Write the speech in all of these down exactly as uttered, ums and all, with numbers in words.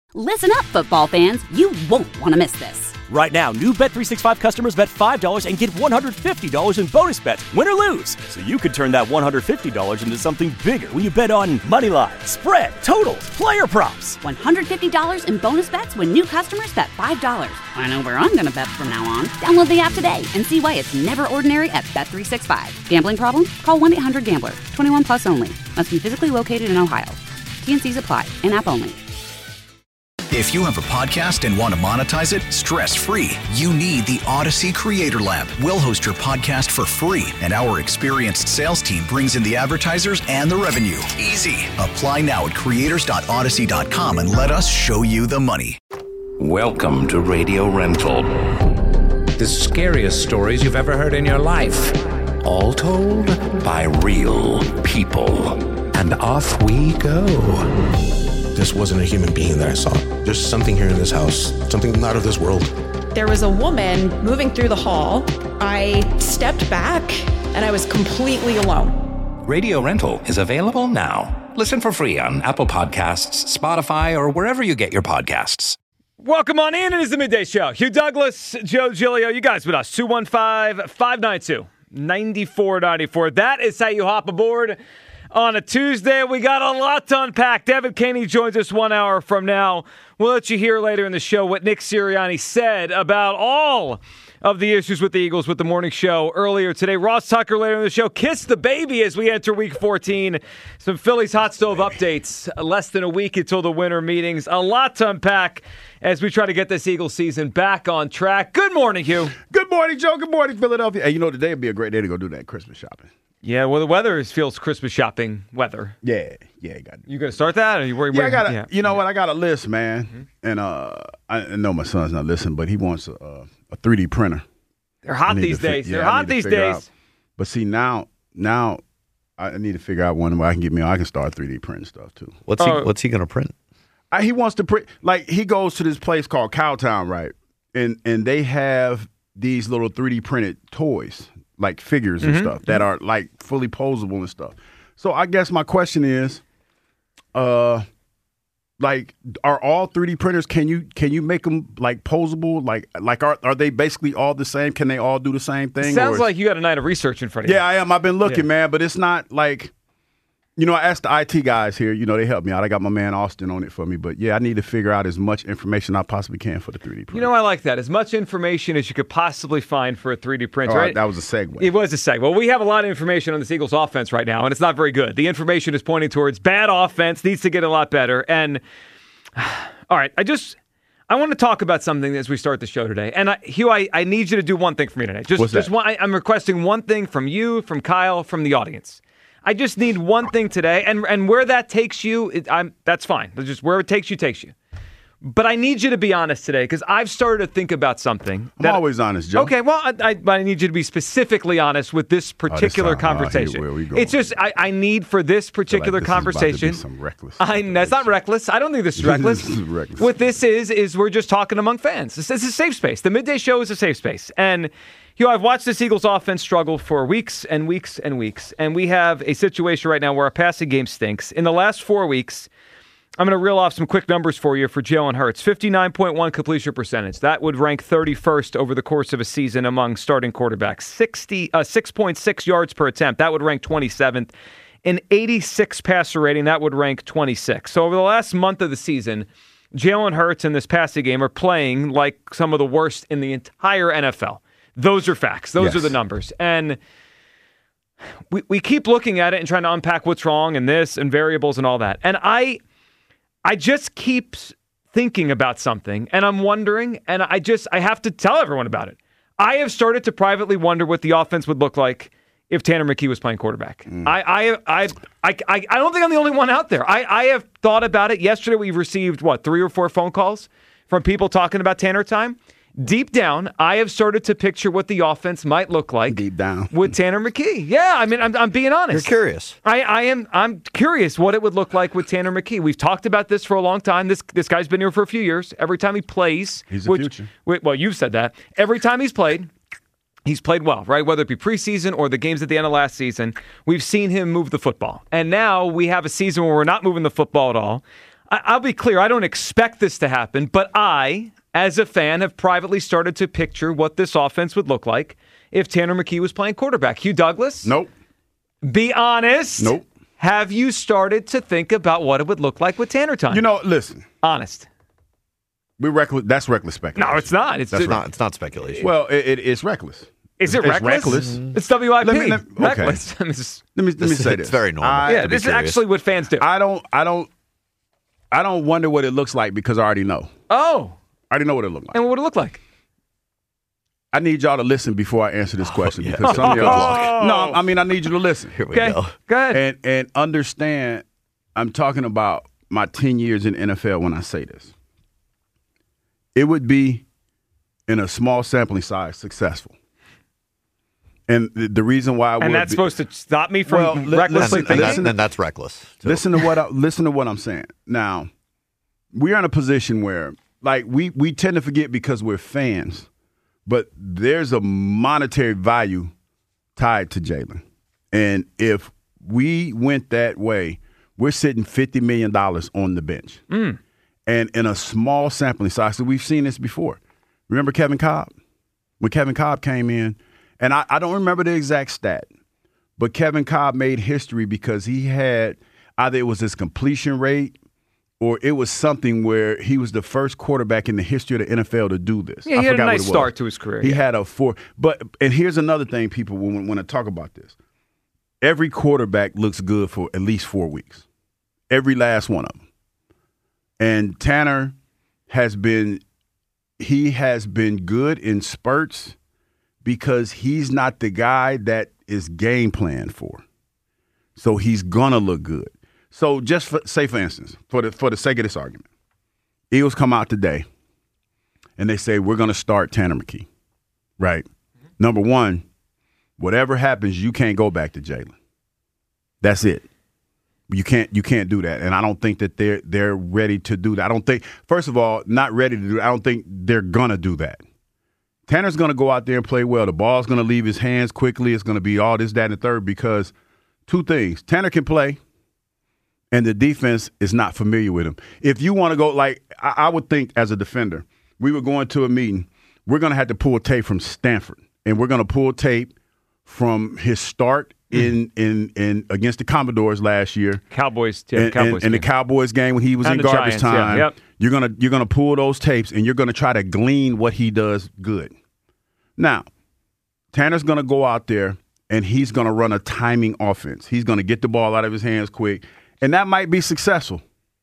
Listen up, football fans. You won't want to miss this. Right now, new Bet three sixty-five customers bet five dollars and get one hundred fifty dollars in bonus bets, win or lose. So you could turn that one hundred fifty dollars into something bigger when you bet on money line, spread, totals, player props. one hundred fifty dollars in bonus bets when new customers bet five dollars. I know where I'm going to bet from now on. Download the app today and see why it's never ordinary at Bet three sixty-five. Gambling problem? Call one eight hundred gambler. twenty-one plus only. Must be physically located in Ohio. T N Cs apply. In-app only. If you have a podcast and want to monetize it stress-free, you need the Odyssey Creator Lab. We'll host your podcast for free, and our experienced sales team brings in the advertisers and the revenue. Easy. Apply now at creators dot odyssey dot com and let us show you the money. Welcome to Radio Rental. The scariest stories you've ever heard in your life. All told by real people. And off we go. This wasn't a human being that I saw. There's something here in this house, something not of this world. There was a woman moving through the hall. I stepped back and I was completely alone. Radio Rental is available now. Listen for free on Apple Podcasts, Spotify, or wherever you get your podcasts. Welcome on in. It is the Midday Show. Hugh Douglas, Joe Giglio, you guys with us. two one five, five nine two, nine four nine four. That is how you hop aboard. On a Tuesday, we got a lot to unpack. Devin Caney joins us one hour from now. We'll let you hear later in the show what Nick Sirianni said about all of the issues with the Eagles with the morning show earlier today. Ross Tucker later in the show. Kiss the baby as we enter week fourteen. Some Phillies hot stove updates. Less than a week until the winter meetings. A lot to unpack as we try to get this Eagles season back on track. Good morning, Hugh. Good morning, Joe. Good morning, Philadelphia. Hey, you know, today would be a great day to go do that Christmas shopping. Yeah, well, the weather is, feels Christmas shopping weather. Yeah, yeah, you got it. You going to start that? Or you, where, yeah, where, I got. Yeah. You know what? I got a list, man, mm-hmm. and uh, I know my son's not listening, but he wants a, a three D printer. They're hot these fi- days. Yeah, They're hot these days. Out. But see, now, now, I need to figure out one where I can get me. I can start three D printing stuff too. What's he? Uh, what's he going to print? I, he wants to print. Like he goes to this place called Cowtown, right? And and they have these little three D printed toys. Like figures and mm-hmm. stuff that are like fully posable and stuff. So I guess my question is, uh, like, are all three D printers? Can you can you make them like posable? Like like are are they basically all the same? Can they all do the same thing? Sounds like you got a night of research in front of you. Yeah, I am. I've been looking, yeah. man, but it's not like. You know, I asked the I T guys here, you know, they helped me out. I got my man Austin on it for me. But, yeah, I need to figure out as much information I possibly can for the three D print. You know, I like that. As much information as you could possibly find for a three D print, oh, right? That was a segue. It was a segue. Well, we have a lot of information on this Eagles offense right now, and it's not very good. The information is pointing towards bad offense, needs to get a lot better. And, all right, I just – I want to talk about something as we start the show today. And, I, Hugh, I, I need you to do one thing for me today. Just, What's just that? one, I, I'm requesting one thing from you, from Kyle, from the audience. I just need one thing today, and and where that takes you, it, I'm that's fine. That's just where it takes you, takes you. But I need you to be honest today, because I've started to think about something. I'm always honest, Joe. Okay, well, I, I, I need you to be specifically honest with this particular oh, this conversation. Oh, here it's just I, I need for this particular like this conversation. Is about to be some reckless. I, that's not reckless. I don't think this is reckless. This is reckless. What this is is we're just talking among fans. This is a safe space. The midday show is a safe space, and. You know, I've watched this Eagles offense struggle for weeks and weeks and weeks, and we have a situation right now where our passing game stinks. In the last four weeks, I'm going to reel off some quick numbers for you for Jalen Hurts. fifty-nine point one completion percentage. That would rank thirty-first over the course of a season among starting quarterbacks. sixty, uh, six point six yards per attempt. That would rank twenty-seventh. An eighty-six passer rating. That would rank twenty-sixth. So over the last month of the season, Jalen Hurts and this passing game are playing like some of the worst in the entire N F L. Those are facts. Those yes. are the numbers. And we we keep looking at it and trying to unpack what's wrong and this and variables and all that. And I I just keep thinking about something, and I'm wondering, and I just I have to tell everyone about it. I have started to privately wonder what the offense would look like if Tanner McKee was playing quarterback. Mm. I, I, I, I, I, I don't think I'm the only one out there. I, I have thought about it. Yesterday we received, what, three or four phone calls from people talking about Tanner time. Deep down, I have started to picture what the offense might look like. Deep down with Tanner McKee. Yeah, I mean, I'm, I'm being honest. You're curious. I, I am. I'm curious what it would look like with Tanner McKee. We've talked about this for a long time. This this guy's been here for a few years. Every time he plays, he's the which, future. Well, you've said that. Every time he's played, he's played well, right? Whether it be preseason or the games at the end of last season, we've seen him move the football. And now we have a season where we're not moving the football at all. I, I'll be clear. I don't expect this to happen, but I, as a fan, have privately started to picture what this offense would look like if Tanner McKee was playing quarterback. Hugh Douglas? Nope. Be honest. Nope. Have you started to think about what it would look like with Tanner time? You know, listen. Honest. We're reckless. That's reckless speculation. No, it's not. It's That's it, not. It's not speculation. Well, it, it, it's reckless. Is it it's reckless? reckless. It's W I P. Let me- let- okay. Reckless. Let me let me This- say it's this. very normal. I, yeah, to be this is curious. actually what fans do. I don't. I don't. I don't wonder what it looks like because I already know. oh, I already know what it looks like. and what would it look like? I need y'all to listen before I answer this question yeah. because some of Good y'all. luck. No, I mean I need you to listen Here we Okay, go. go ahead. and and understand. I'm talking about my ten years in N F L when I say this. It would be in a small sampling size successful, and the, the reason why I would and that's be, supposed to stop me from Well, li- recklessly listen- thinking? listen- Then that's reckless. too. listen to what I, listen to what I'm saying. Now, we're in a position where, like, we we tend to forget because we're fans, but there's a monetary value tied to Jalen, and if we went that way, we're sitting fifty million dollars on the bench, Mm. and in a small sampling size. So we've seen this before. Remember Kevin Cobb? When Kevin Cobb came in, and I, I don't remember the exact stat, but Kevin Cobb made history because he had either it was his completion rate or it was something where he was the first quarterback in the history of the N F L to do this. Yeah, he I had a forgot what nice it was. start to his career, He yeah. had a four. But and here's another thing people want, want to talk about this. Every quarterback looks good for at least four weeks. Every last one of them. And Tanner has been he has been good in spurts because he's not the guy that is game planned for. So he's gonna look good. So just for, say, for instance, for the for the sake of this argument, Eagles come out today and they say we're gonna start Tanner McKee. Right? Number one, whatever happens, you can't go back to Jalen. That's it. You can't you can't do that. And I don't think that they're they're ready to do that. I don't think, first of all, not ready to do that. I don't think they're gonna do that. Tanner's gonna go out there and play well. The ball's gonna leave his hands quickly. It's gonna be all this, that, and the third because two things. Tanner can play and the defense is not familiar with him. If you want to go, like I, I would think as a defender, we were going to a meeting, we're gonna have to pull tape from Stanford. And we're gonna pull tape from his start in in in against the Commodores last year, Cowboys, yeah, and, Cowboys and, and the game. Cowboys game when he was And in the garbage Giants, yeah, time. yep. You're gonna you're gonna pull those tapes and you're gonna try to glean what he does good. Now, Tanner's gonna go out there and he's gonna run a timing offense. He's gonna get the ball out of his hands quick, and that might be successful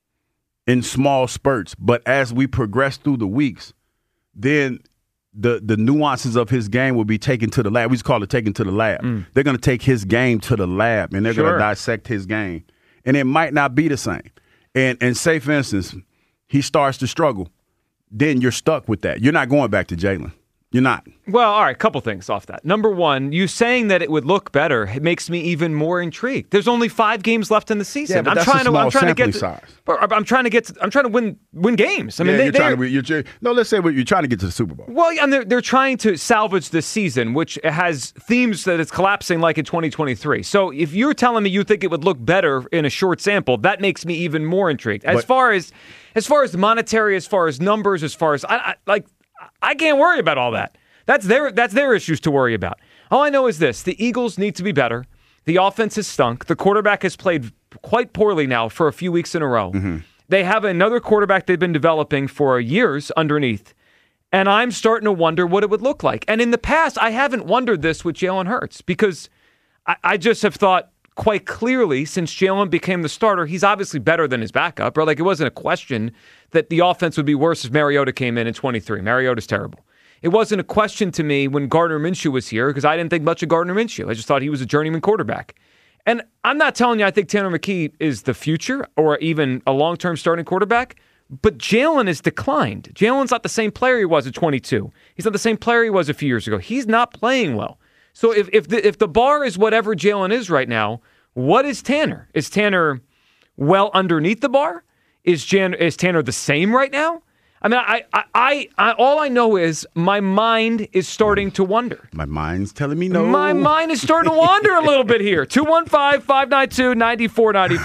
in small spurts. But as we progress through the weeks, then the the nuances of his game will be taken to the lab. We just call it taken to the lab. Mm. They're going to take his game to the lab, and they're going Sure. to dissect his game. And it might not be the same. And and say, for instance, he starts to struggle. Then you're stuck with that. You're not going back to Jalen. You're not. Well, all right, couple things off that. Number one, you saying that it would look better, it makes me even more intrigued. There's only five games left in the season. Yeah, but I'm that's a trying to. I'm small trying to get. To, sampling size. but I'm trying to get. To, I'm trying to win. Win games. I mean, Yeah, they, you're trying they're- to. You're, no, let's say you're trying to get to the Super Bowl. Well, yeah, and they're, they're trying to salvage this season, which has themes that it's collapsing like in twenty twenty-three. So if you're telling me you think it would look better in a short sample, that makes me even more intrigued. As But- far as as far as monetary, as far as numbers, as far as I, I like, I can't worry about all that. That's their that's their issues to worry about. All I know is this: the Eagles need to be better. The offense has stunk. The quarterback has played quite poorly now for a few weeks in a row. Mm-hmm. They have another quarterback they've been developing for years underneath. And I'm starting to wonder what it would look like. And in the past, I haven't wondered this with Jalen Hurts because I, I just have thought quite clearly since Jalen became the starter, he's obviously better than his backup. Or like it wasn't a question that the offense would be worse if Mariota came in in twenty-three. Mariota's terrible. It wasn't a question to me when Gardner Minshew was here because I didn't think much of Gardner Minshew. I just thought he was a journeyman quarterback. And I'm not telling you I think Tanner McKee is the future or even a long-term starting quarterback, but Jalen has declined. Jalen's not the same player he was at twenty-two. He's not the same player he was a few years ago. He's not playing well. So if if the, if the bar is whatever Jalen is right now, what is Tanner? Is Tanner well underneath the bar? Is Jan, is Tanner the same right now? I mean, I, I, I, I, all I know is my mind is starting to wonder. My mind's telling me no. My mind is starting to wander a little bit here. two one five, five nine two, nine four nine four.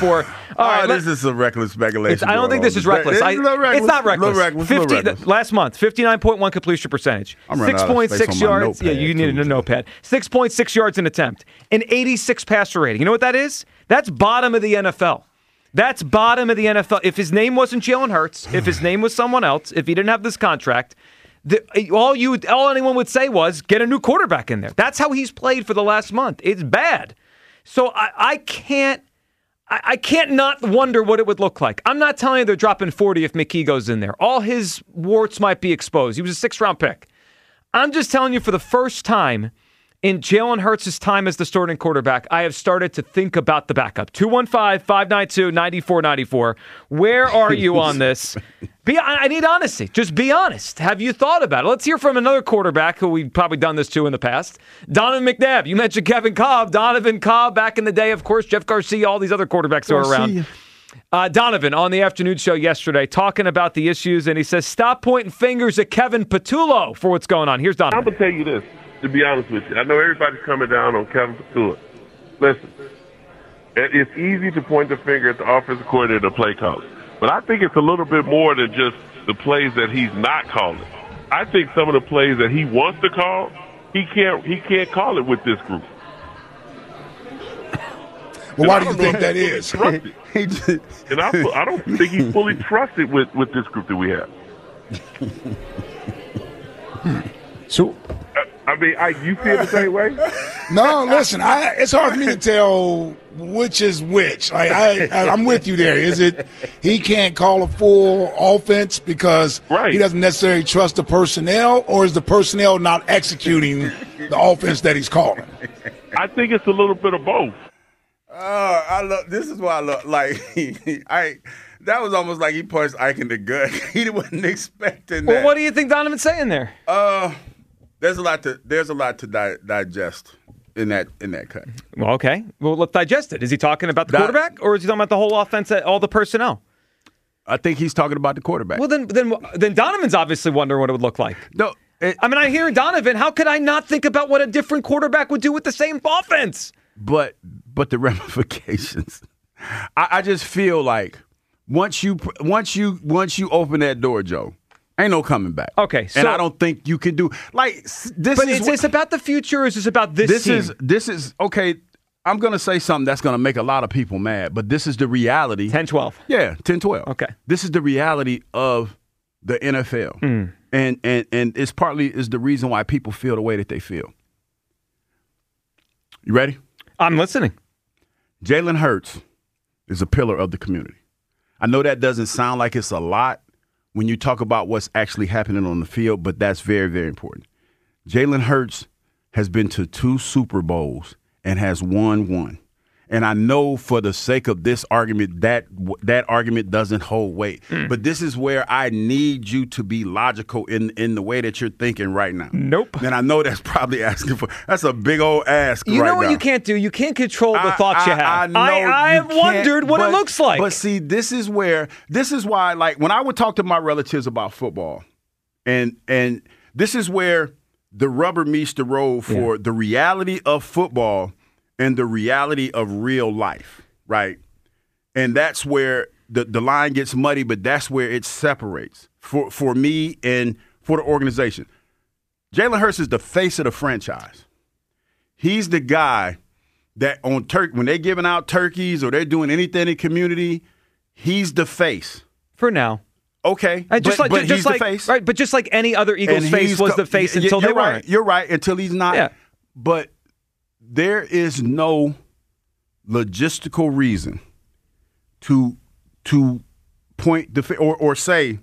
All right, oh, this is some reckless speculation. I don't think this is reckless. It's, I, reckless. it's not reckless. reckless. fifty, reckless. Last month, fifty-nine point one completion percentage. I'm running six point six yards. Yeah, you needed too. a notepad. six point six yards an attempt. An eighty-six passer rating. You know what that is? That's bottom of the N F L. That's bottom of the N F L. If his name wasn't Jalen Hurts, if his name was someone else, if he didn't have this contract, the, all you, all anyone would say was get a new quarterback in there. That's how he's played for the last month. It's bad. So I, I can't. I can't not wonder what it would look like. I'm not telling you they're dropping forty if McKee goes in there. All his warts might be exposed. He was a sixth-round pick. I'm just telling you for the first time in Jalen Hurts' time as the starting quarterback, I have started to think about the backup. two one five, five nine two, nine four nine four. Where are you on this? Be, I need honesty. Just be honest. Have you thought about it? Let's hear from another quarterback who we've probably done this to in the past. Donovan McNabb. You mentioned Kevin Kolb. Donovan Cobb back in the day, of course. Jeff Garcia, all these other quarterbacks who are around. Uh, Donovan on the afternoon show yesterday talking about the issues, and he says, stop pointing fingers at Kevin Patullo for what's going on. Here's Donovan. I'm going to tell you this, to be honest with you. I know everybody's coming down on Kevin Patullo. Listen, it's easy to point the finger at the offensive coordinator and the play caller. But I think it's a little bit more than just the plays that he's not calling. I think some of the plays that he wants to call, he can't he can't call it with this group. Well, why do you think that is? And I, I don't think he's fully trusted with, with this group that we have. So, I mean, I, you feel the same way? No, listen, I, it's hard for me to tell which is which. Like, I, I, I'm with you there. Is it he can't call a full offense because right. he doesn't necessarily trust the personnel, or is the personnel not executing the offense that he's calling? I think it's a little bit of both. Uh, I love. This is why I love. Like, I. That was almost like he punched Ike in the gut. He wasn't expecting that. Well, what do you think Donovan's saying there? Uh, there's a lot to there's a lot to di- digest in that in that cut. Well, okay. Well, let's digest it. Is he talking about the That, quarterback, or is he talking about the whole offense, all the personnel? I think he's talking about the quarterback. Well, then, then, then Donovan's obviously wondering what it would look like. No, it, I mean, I hear Donovan. How could I not think about what a different quarterback would do with the same offense? But but the ramifications. I, I just feel like once you once you once you open that door, Joe, ain't no coming back. Okay, so, and I don't think you can do like this. But is is this about the future, or is this about this? This team? is this is okay. I'm going to say something that's going to make a lot of people mad, but this is the reality. ten twelve Yeah, ten twelve Okay. This is the reality of the N F L. Mm. And and and it's partly is the reason why people feel the way that they feel. You ready? I'm listening. Jalen Hurts is a pillar of the community. I know that doesn't sound like it's a lot when you talk about what's actually happening on the field, but that's very, very important. Jalen Hurts has been to two Super Bowls and has won one. And I know for the sake of this argument, that that argument doesn't hold weight. Mm. But this is where I need you to be logical in, in the way that you're thinking right now. Nope. And I know that's probably asking for – that's a big old ask You right know what now. you can't do? You can't control the I, thoughts I, you have. I know I, I've you can't, wondered what but, it looks like. But see, this is where – this is why, like, when I would talk to my relatives about football, and and this is where the rubber meets the road for yeah. the reality of football and the reality of real life, right? And that's where the, the line gets muddy, but that's where it separates for, for me and for the organization. Jalen Hurts is the face of the franchise. He's the guy that on turkey, when they're giving out turkeys or they're doing anything in community, he's the face. For now. Okay, uh, just but, like, but just he's like, the face. Right, but just like any other Eagles and face was co- the face y- until you're they right, weren't. You're right, until he's not. Yeah. But there is no logistical reason to to point the or or say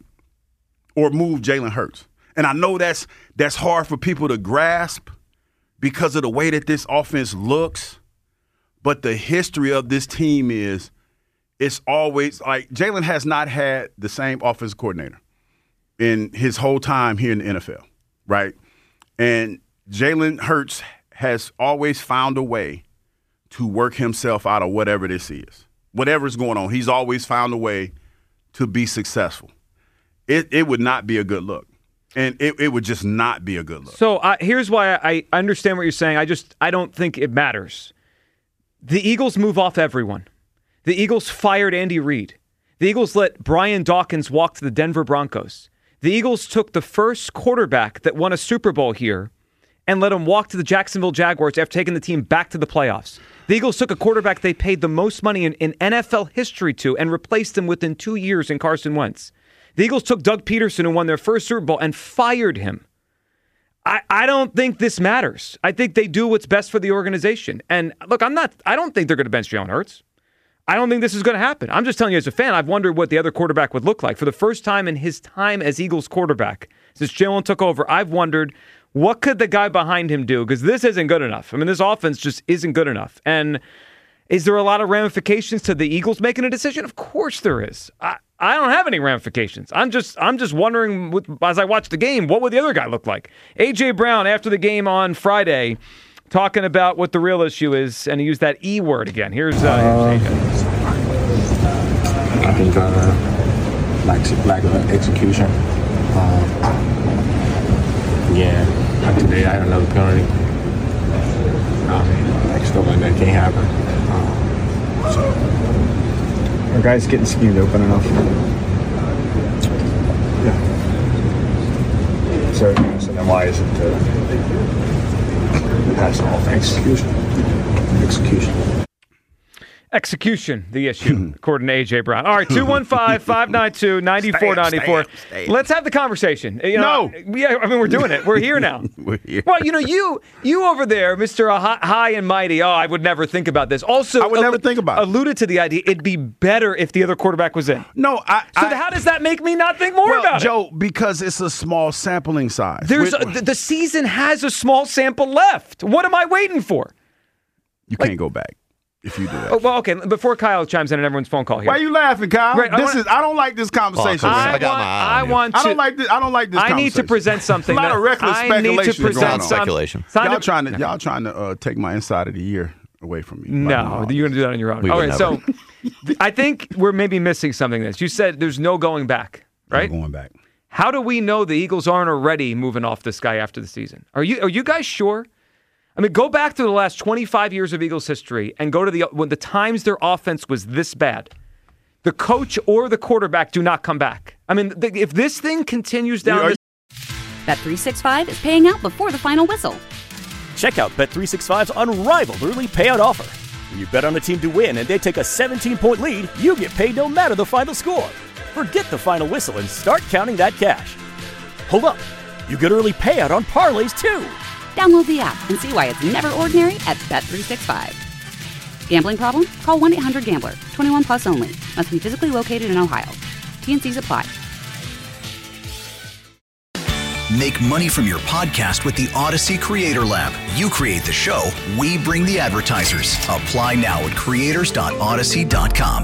or move Jalen Hurts. And I know that's that's hard for people to grasp because of the way that this offense looks. But the history of this team is it's always like Jalen has not had the same offensive coordinator in his whole time here in the N F L, right? And Jalen Hurts has always found a way to work himself out of whatever this is. Whatever's going on, he's always found a way to be successful. It it would not be a good look. And it, it would just not be a good look. So uh, here's why I understand what you're saying. I just I don't think it matters. The Eagles move off everyone. The Eagles fired Andy Reid. The Eagles let Brian Dawkins walk to the Denver Broncos. The Eagles took the first quarterback that won a Super Bowl here and let him walk to the Jacksonville Jaguars after taking the team back to the playoffs. The Eagles took a quarterback they paid the most money in, in N F L history to and replaced him within two years in Carson Wentz. The Eagles took Doug Peterson, who won their first Super Bowl, and fired him. I, I don't think this matters. I think they do what's best for the organization. And look, I'm not. I don't think they're going to bench Jalen Hurts. I don't think this is going to happen. I'm just telling you as a fan, I've wondered what the other quarterback would look like. For the first time in his time as Eagles quarterback, since Jalen took over, I've wondered what could the guy behind him do? Because this isn't good enough. I mean, this offense just isn't good enough. And is there a lot of ramifications to the Eagles making a decision? Of course there is. I, I don't have any ramifications. I'm just I'm just wondering, as I watch the game, what would the other guy look like? A J. Brown, after the game on Friday, talking about what the real issue is, and he used that E word again. Here's, uh, uh, here's A J. I think uh, lack, lack of execution. Um, yeah, like today I had another penalty. Um, like stuff like that can't happen. Um, so. Our guys getting schemed open enough. Yeah. So, so then why is it uh, pass all execution? Execution. Execution, the issue, according to A J. Brown. All right, two one five, five nine two, nine four nine four. Let's have the conversation. You know, no. Yeah, I mean, we're doing it. We're here now. We're here. Well, you know, you you over there, Mister High, high and Mighty, oh, I would never think about this. Also, I would never think about it. Alluded to the idea, it'd be better if the other quarterback was in. No, I... So I, how does that make me not think more well, about Joe, it? because it's a small sampling size. There's We're- a, the, the season has a small sample left. What am I waiting for? You like- can't go back if you do that. Oh, well, okay, before Kyle chimes in on everyone's phone call here. Why are you laughing, Kyle? Right, I this wanna- is I don't like this conversation. Oh, I, I got want, my eye on I you. want to. I don't like this. I don't like this. I need to conversation. present something. A lot that, of reckless I need to speculation is present going on. some, Speculation. some- Y'all trying to y'all trying to uh, take my inside of the year away from me. No, Like, you're going to do that on your own. We All would right, so I think we're maybe missing something. This you said there's no going back, right? I'm going back. How do we know the Eagles aren't already moving off this guy after the season? Are you are you guys sure? I mean, go back to the last twenty-five years of Eagles history and go to the when the times their offense was this bad. The coach or the quarterback do not come back. I mean, th- if this thing continues down Are this Bet three sixty-five is paying out before the final whistle. Check out Bet three sixty-five's unrivaled early payout offer. When you bet on a team to win and they take a seventeen-point lead, you get paid no matter the final score. Forget the final whistle and start counting that cash. Hold up. You get early payout on parlays, too. Download the app and see why it's never ordinary at Bet three sixty-five. Gambling problem? Call one eight hundred gambler. twenty-one plus only. Must be physically located in Ohio. T and C's apply. Make money from your podcast with the Odyssey Creator Lab. You create the show, we bring the advertisers. Apply now at creators dot odyssey dot com.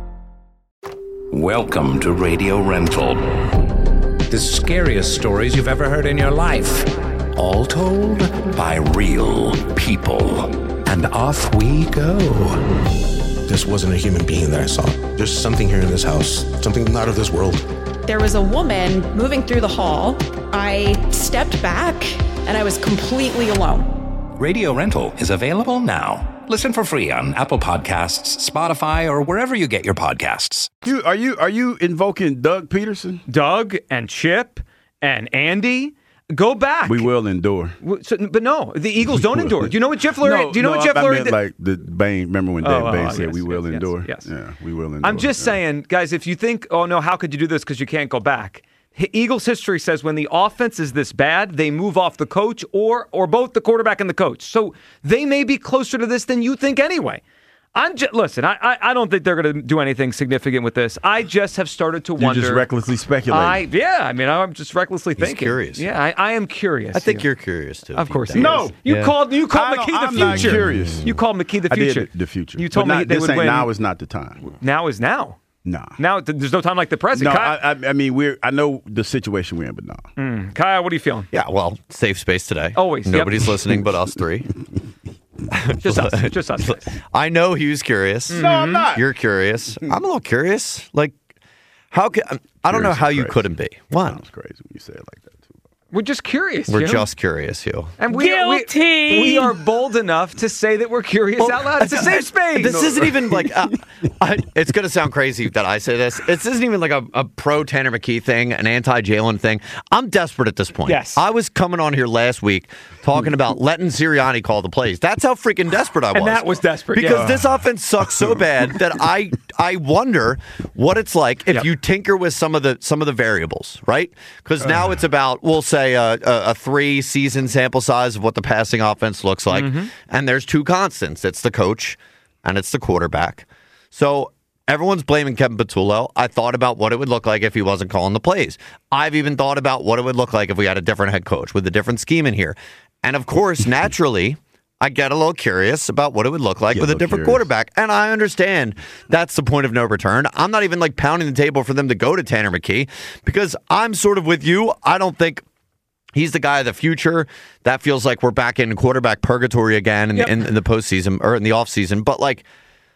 Welcome to Radio Rental. The scariest stories you've ever heard in your life. All told by real people. And off we go. This wasn't a human being that I saw. There's something here in this house, something not of this world. There was a woman moving through the hall. I stepped back and I was completely alone. Radio Rental is available now. Listen for free on Apple Podcasts, Spotify, or wherever you get your podcasts. You are you are you invoking Doug Peterson? Doug and Chip and Andy. Go back. We will endure. So, but no, the Eagles don't endure. Do you know what Jeff Lurie? No, do you know no, what Jeff I, I Lurie meant did? like the Bain. Remember when Dave Oh, Bain oh, said yes, we will yes, endure? yes, yes. Yeah, we will endure. I'm just yeah. saying, guys, if you think, oh no, how could you do this because you can't go back? H- Eagles history says when the offense is this bad, they move off the coach or or both the quarterback and the coach. So they may be closer to this than you think anyway. I'm just listen. I, I I don't think they're going to do anything significant with this. I just have started to You're wonder. just recklessly speculating. I yeah. I mean, I'm just recklessly He's thinking. curious. Yeah, I, I am curious. I think here. you're curious too. Of course, deep he down. No. is. You Yeah. called you called I don't- McKee the I'm not future. curious. You called McKee the I future. did the future. You told but me not, they this would ain't, win. Now is not the time. Now is now. Nah. Now th- there's no time like the present. No, Kyle, I, I, I mean we're. I know the situation we're in, but no. Mm. Kyle, what are you feeling? Yeah, well, safe space today. Always, yep. Nobody's listening but us three. Just us. Just us. I know he was curious. No, I'm not. You're curious. I'm a little curious. Like, how could I don't know Curious how is you crazy. couldn't be. What? Sounds crazy when you say it like that too. We're just curious, We're Hugh. just curious, Hugh. And we, Guilty. We, we are bold enough to say that we're curious Well, out loud. It's a safe space. This isn't even like, uh, I, it's going to sound crazy that I say this. This isn't even like a, a pro Tanner McKee thing, an anti-Jalen thing. I'm desperate at this point. Yes. I was coming on here last week talking about letting Sirianni call the plays. That's how freaking desperate I was. And that was desperate, Because yeah. this offense sucks so bad that I I wonder what it's like if Yep. you tinker with some of the some of the variables, right? Because now it's about, we'll say, a, a, a three season sample size of what the passing offense looks like, Mm-hmm. and there's two constants. It's the coach and it's the quarterback. So everyone's blaming Kevin Patullo. I thought about what it would look like if he wasn't calling the plays. I've even thought about what it would look like if we had a different head coach with a different scheme in here. And of course, naturally, I get a little curious about what it would look like Get with a a little different curious. quarterback. And I understand that's the point of no return. I'm not even like pounding the table for them to go to Tanner McKee because I'm sort of with you. I don't think he's the guy of the future. That feels like we're back in quarterback purgatory again in, Yep. in, in the postseason or in the offseason. But like,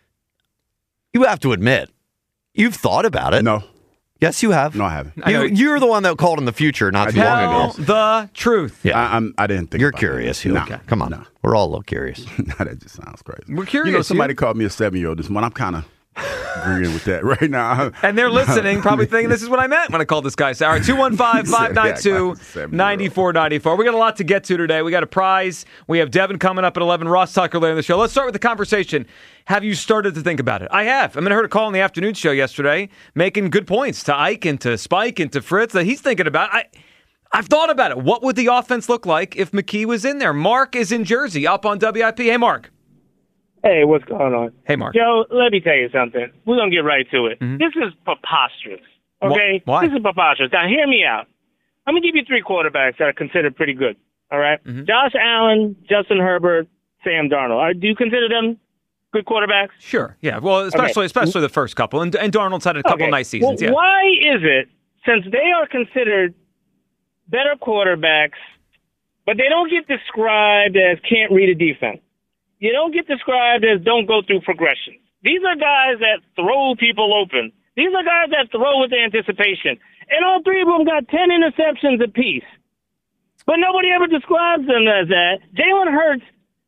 you have to admit, you've thought about it. No. Yes, you have. No, I haven't. I know. You, you're the one that called in the future not too long Tell ago. the truth. Yeah. I, I'm, I didn't think You're about curious, that. Hugh. Nah. Okay. Come on. Nah. We're all a little curious. Nah, that just sounds crazy. We're curious. You know, somebody Hugh. called me a seven-year-old this morning. I'm kind of agreeing with that right now. And they're listening, probably thinking this is what I meant when I called this guy. All right, two one five, five nine two, nine four nine four. We got a lot to get to today. We got a prize. We have Devin coming up at eleven, Ross Tucker later in the show. Let's start with the conversation. Have you started to think about it? I have. I mean, I heard a call in the afternoon show yesterday making good points to Ike and to Spike and to Fritz that he's thinking about. I, I've thought about it. What would the offense look like if McKee was in there? Mark is in Jersey, up on W I P. Hey, Mark. Hey, what's going on? Hey, Mark. Joe, let me tell you something. We're going to get right to it. Mm-hmm. This is preposterous, okay? Wh- why? This is preposterous. Now, hear me out. I'm going to give you three quarterbacks that are considered pretty good, all right? Mm-hmm. Josh Allen, Justin Herbert, Sam Darnold. Are, do you consider them good quarterbacks? Sure. Yeah. Well, especially Okay. especially the first couple. And, and Darnold's had a couple Okay. nice seasons. Well, Yeah. why is it, since they are considered better quarterbacks, but they don't get described as can't read a defense? You don't get described as don't go through progressions. These are guys that throw people open. These are guys that throw with anticipation. And all three of them got ten interceptions apiece. But nobody ever describes them as that. Jalen Hurts,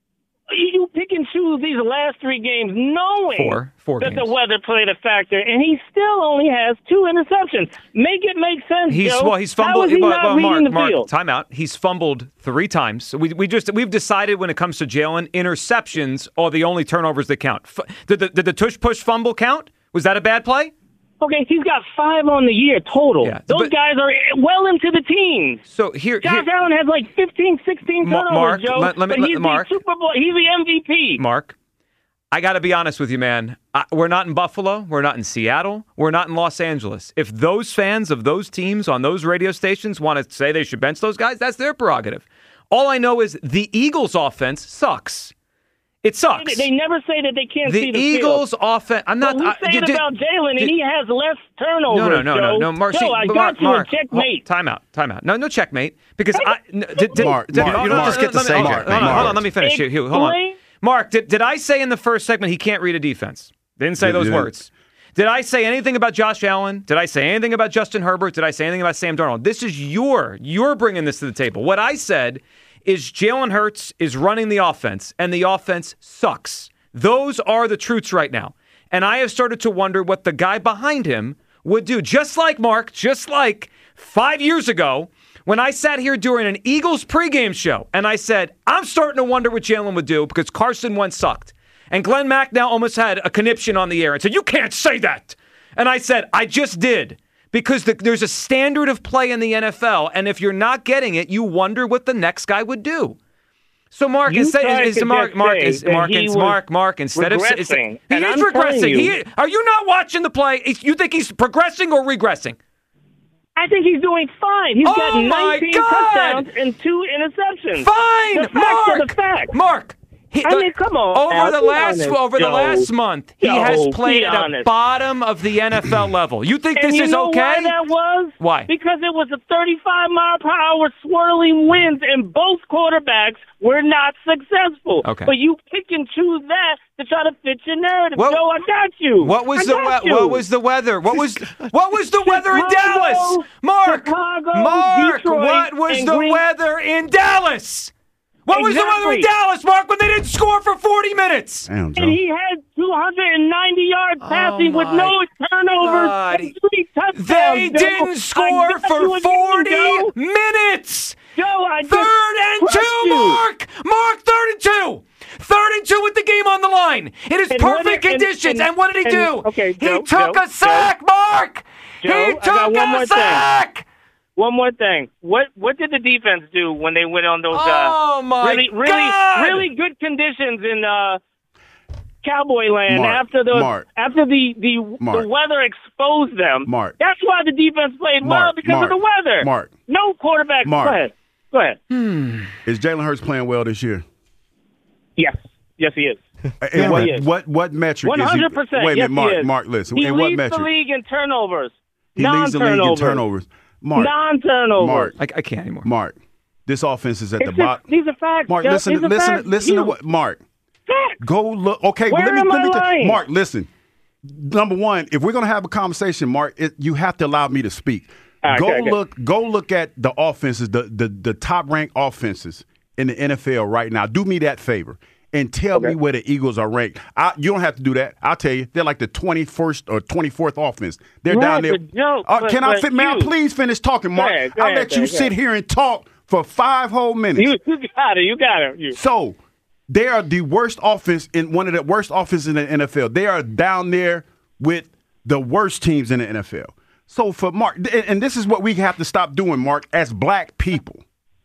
you pick and choose these last three games knowing Four. Four that games. the weather played a factor, and he still only has two interceptions. Make it make sense, He's Joe. well. He's How fumbled. is he well, not well, reading Mark, the Mark, field? time out. He's fumbled three times. We we just we've decided when it comes to Jalen, interceptions are the only turnovers that count. F- did the did the tush push fumble count? Was that a bad play? Okay, he's got five on the year total. Yeah, Those but- guys are well into the teens. So here, Josh here Allen has like fifteen, sixteen Ma- turnovers, Mark, Joe. let- let me- but let- he's Mark. the Super Bowl. He's the M V P. Mark, I got to be honest with you, man. I, we're not in Buffalo. We're not in Seattle. We're not in Los Angeles. If those fans of those teams on those radio stations want to say they should bench those guys, that's their prerogative. All I know is the Eagles' offense sucks. It sucks. They, they never say that they can't The see the Eagles' field. offense. I'm not. But we I- say did- it did- about Jalen, did- and he has less turnovers. No, no, no, Joe. no, no, Mark. Joe, see, I but got Mark, you Mark, a checkmate. Hold, time out, time out. No, no checkmate. Because I n- did, did, Mark, did, Mark, no, you no, don't no, just no, get to let me- say hold on, checkmate, hold on, hold on, Mark. let me finish. Hugh, Hugh, hold on. Explain- Mark, did, did I say in the first segment he can't read a defense? Didn't say You those didn't. words. Did I say anything about Josh Allen? Did I say anything about Justin Herbert? Did I say anything about Sam Darnold? This is your, you're bringing this to the table. What I said is Jalen Hurts is running the offense, and the offense sucks. Those are the truths right now. And I have started to wonder what the guy behind him would do. Just like Mark, just like five years ago, when I sat here during an Eagles pregame show, and I said, I'm starting to wonder what Jalen would do because Carson Wentz sucked. And Glenn Mack now almost had a conniption on the air and said, you can't say that. And I said, I just did. Because the, there's a standard of play in the N F L, and if you're not getting it, you wonder what the next guy would do. So Mark, You instead, tried is, to Mark, just Mark, say is that Mark, he is was Mark, Mark, instead of is, he regressing, is and I'm telling regressing. you- He, are you not watching the play? Is- You think he's progressing or regressing? I think he's doing fine. He's Oh, got my nineteen God! touchdowns and two interceptions. Fine, The facts Mark. are the facts. Mark. He, I mean, come on. Over now, the be last honest, over the Joe. last month, he Joe, has be played at the honest. bottom of the N F L level. You think And this you is know okay? why that was? Why? Because it was a thirty-five mile per hour swirling winds, and both quarterbacks were not successful. Okay. But you pick and choose that to try to fit your narrative. What- Joe, I got you. What was I the got we- you. what was the weather? What was what was the weather in Chicago, Dallas? Mark, Chicago, Mark, Detroit, what was was and the Green- weather in Dallas? What was the weather in Exactly. Dallas, Mark, when they didn't score for forty minutes? Damn, Joe. And he had two hundred ninety yards passing with my no turnovers God. and three touchdowns. They Joe. didn't I score got you for again, forty Joe. minutes. Joe, I just Third and crushed two, you. Mark. Mark, third and two. Third and two with the game on the line. It is And what perfect did- and- conditions. And, and- what did he and- do? okay, he Joe, took Joe, a sack, Mark. Joe, he I took got one a more sack. thing. One more thing. What what did the defense do when they went on those Oh, uh, my really really God. really good conditions in uh, Cowboy Land Mark, after the Mark, after the the, Mark. the weather exposed them? Mark. That's why the defense played well Mark, because Mark, of the weather. Mark. No quarterback. Mark. Go ahead. Go ahead. Is Jalen Hurts playing well this year? Yes. Yes, he is. And Yes, what, he is. what what metric One is he? hundred percent. Wait a Yes, minute, Mark. he is. Mark, listen. He in what leads metric? the league in turnovers. He leads the league in Non-turnovers. turnovers. Mark. Non-turnovers. Mark. I, I can't anymore. Mark. This offense is at It's the just- bottom. these are facts. Mark, Jeff. listen, These are listen, facts. listen to You- what Mark. Facts. Go look. Okay, Where well, let me am let I me tell lying? Mark, listen. Number one, if we're gonna have a conversation, Mark, it, you have to allow me to speak. All right, go okay, okay. look. Go look at the offenses, the the the top ranked offenses in the N F L right now. Do me that favor and tell Okay. me where the Eagles are ranked. I, you don't have to do that. I'll tell you. They're like the twenty-first or twenty-fourth offense. They're Right, down there. but Joe, Uh, but- can I but fit? May I you- please finish talking, Mark? Go ahead, go I'll ahead, let go you ahead, go sit ahead. here and talk for five whole minutes. You, you got it. You got it. You. So they are the worst offense in one of the worst offenses in the N F L. They are down there with the worst teams in the N F L. So for Mark, and, and this is what we have to stop doing, Mark, as black people.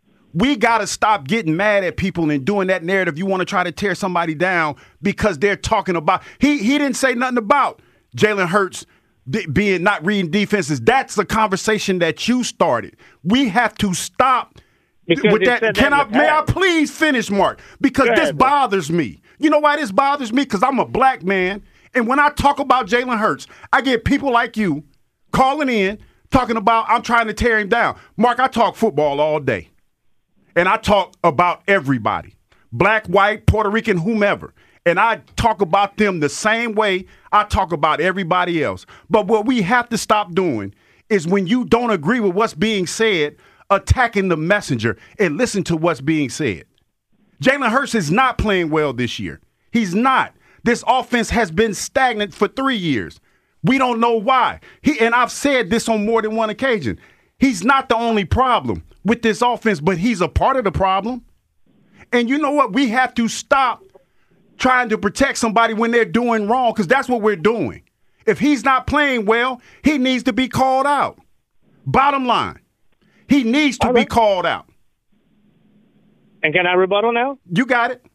We got to stop getting mad at people and doing that narrative. You want to try to tear somebody down because they're talking about he he didn't say nothing about Jalen Hurts d- being not reading defenses. That's the conversation that you started. We have to stop Because with you that. said that Can in I the may I past. please finish, Mark? Because Go this ahead, bro. bothers me. You know why this bothers me? Because I'm a black man, and when I talk about Jalen Hurts, I get people like you calling in talking about I'm trying to tear him down. Mark, I talk football all day. And I talk about everybody, black, white, Puerto Rican, whomever. And I talk about them the same way I talk about everybody else. But what we have to stop doing is when you don't agree with what's being said, attacking the messenger and listen to what's being said. Jalen Hurts is not playing well this year. He's not. This offense has been stagnant for three years. We don't know why. He and I've said this on more than one occasion. He's not the only problem with this offense, but he's a part of the problem. And you know what? We have to stop trying to protect somebody when they're doing wrong, because that's what we're doing. If he's not playing well, he needs to be called out. Bottom line, he needs to All be right. called out. And can I rebuttal now? You got it.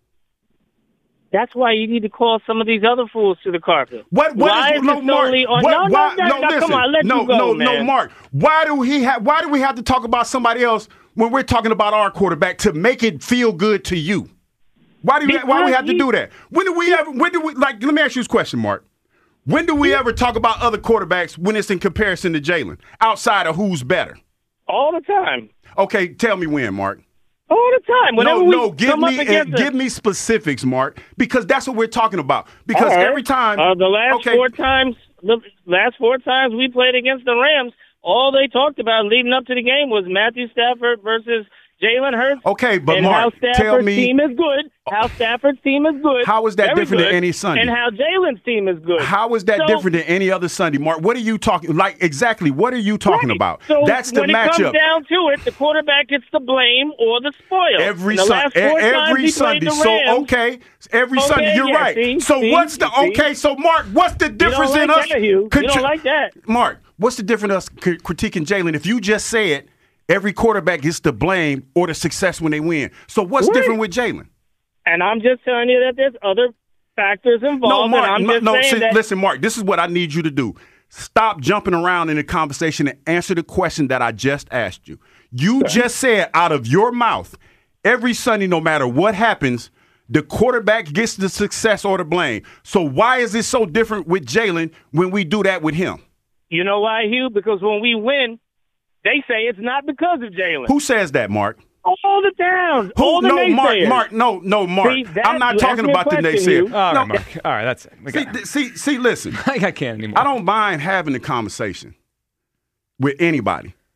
That's why you need to call some of these other fools to the carpet. What? What why is, is no, it Mark? solely on? What, no, why, no, no, no, listen. come on, let no, you go, no, man. no, Mark. Why do he have? Why do we have to talk about somebody else when we're talking about our quarterback to make it feel good to you? Why do you? Why do we have to do that? When do we ever? When do we like? Let me ask you this question, Mark. When do we ever talk about other quarterbacks when it's in comparison to Jalen, outside of who's better? All the time. Okay, tell me when, Mark. All the time. Whenever no, we no, give come me up against uh, give me specifics, Mark, because that's what we're talking about. Because All right. every time, uh, the last okay, four times, the last four times we played against the Rams, all they talked about leading up to the game was Matthew Stafford versus Jalen Hurts. Okay, but and Mark, how Stafford's tell me- team is good. How Stafford's team is good. How is that Very different than good, any Sunday? And how Jalen's team is good. How is that So- different than any other Sunday, Mark? What are you talking? Like exactly, what are you talking Right. about? So That's the when it matchup. comes down to it, the quarterback gets the blame or the spoil. Every And the Sunday, last four times every he Sunday. played the So Rams, okay, every Okay, Sunday. You're yeah, right. see, so see, what's the see? okay? So Mark, what's the difference you don't in like us? that, Hugh. You contri- don't like that. Mark, what's the difference in us cri- critiquing Jalen? If you just said every quarterback gets the blame or the success when they win, so what's Right. different with Jalen? And I'm just telling you that there's other factors involved. No, Mark. and I'm no, just no, saying see, that listen, Mark. This is what I need you to do. Stop jumping around in the conversation and answer the question that I just asked you. You just said out of your mouth, every Sunday, no matter what happens, the quarterback gets the success or the blame. So why is it so different with Jalen when we do that with him? You know why, Hugh? Because when we win, they say it's not because of Jalen. Who says that, Mark? All the towns. Who? All the No, Mark. naysayers. Mark. No, no, Mark. See, that- I'm not you talking asked me a about the question, naysayer. Hugh. All No, right, Mark. All right, that's it. We See, got it. th- see, see, listen. I can't anymore. I don't mind having the conversation with anybody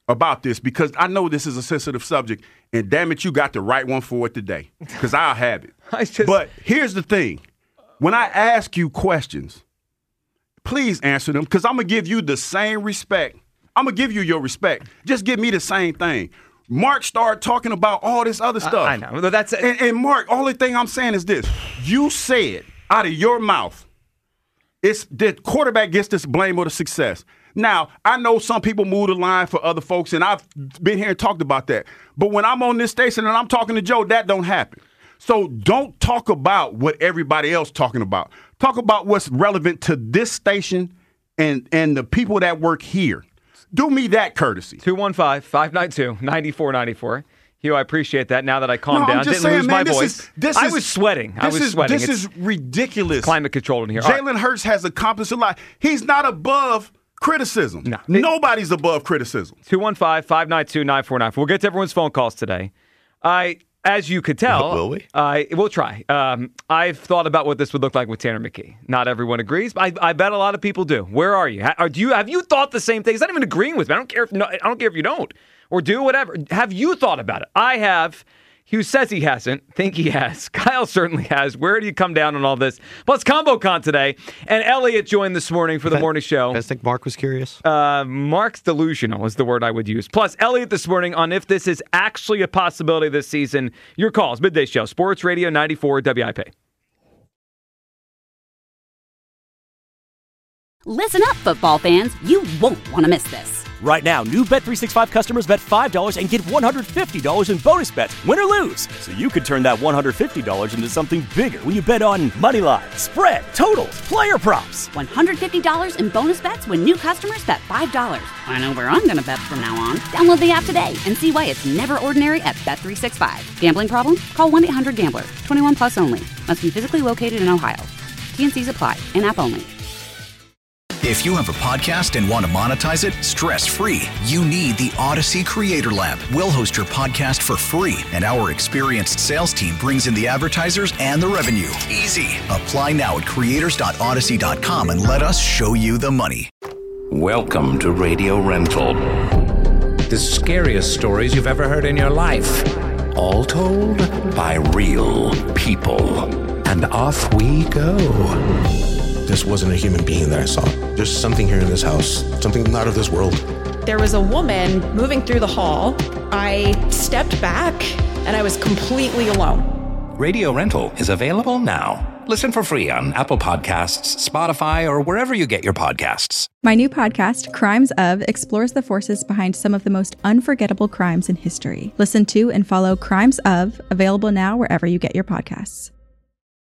about this because I know this is a sensitive subject, and damn it, you got the right one for it today because I'll have it. just... But here's the thing. When I ask you questions, please answer them because I'm going to give you the same respect. I'm going to give you your respect. Just give me the same thing. Mark started talking about all this other stuff. I, I know. That's it. And, and Mark, only thing I'm saying is this. You said out of your mouth, it's the quarterback gets this blame or the success. Now, I know some people move the line for other folks, and I've been here and talked about that. But when I'm on this station and I'm talking to Joe, that don't happen. So don't talk about what everybody else talking about. Talk about what's relevant to this station and, and the people that work here. Do me that courtesy. two one five, five nine two, nine four nine four. Hugh, I appreciate that. Now that I calmed no, down, I'm just didn't saying, lose man, my this voice. Is, this I is, was sweating. I was is, sweating. This it's, is ridiculous. It's climate controlled in here. Jalen right. Hurts has accomplished a lot. He's not above criticism. No. Nobody's above criticism. two one five, five nine two, nine four nine four. We'll get to everyone's phone calls today. I, as you could tell, will we? I we'll try. Um, I've thought about what this would look like with Tanner McKee. Not everyone agrees, but I, I bet a lot of people do. Where are you? Are, do you have you thought the same thing? He's not even agreeing with me. I don't care if no, I don't care if you don't or do whatever. Have you thought about it? I have. Hugh says he hasn't. Think he has. Kyle certainly has. Where do you come down on all this? Plus, ComboCon today. And Elliot joined this morning for the I, morning show. You guys think Mark was curious? Uh, Mark's delusional is the word I would use. Plus, Elliot this morning on if this is actually a possibility this season. Your calls, Midday Show, Sports Radio ninety-four W I P. Listen up, football fans. You won't want to miss this. Right now, new Bet three sixty-five customers bet five dollars and get one hundred fifty dollars in bonus bets, win or lose. So you could turn that one hundred fifty dollars into something bigger when you bet on money line, spread, totals, player props. one hundred fifty dollars in bonus bets when new customers bet five dollars. I know where I'm going to bet from now on. Download the app today and see why it's never ordinary at Bet three sixty-five. Gambling problem? Call one eight hundred gambler. twenty-one plus only. Must be physically located in Ohio. T and C's apply. In-app only. If you have a podcast and want to monetize it stress-free, you need the Odyssey Creator Lab. We'll host your podcast for free, and our experienced sales team brings in the advertisers and the revenue. Easy. Apply now at creators dot odyssey dot com and let us show you the money. Welcome to Radio Rental. The scariest stories you've ever heard in your life. All told by real people. And off we go. This wasn't a human being that I saw. There's something here in this house, something not of this world. There was a woman moving through the hall. I stepped back and I was completely alone. Radio Rental is available now. Listen for free on Apple Podcasts, Spotify, or wherever you get your podcasts. My new podcast, Crimes Of, explores the forces behind some of the most unforgettable crimes in history. Listen to and follow Crimes Of, available now wherever you get your podcasts.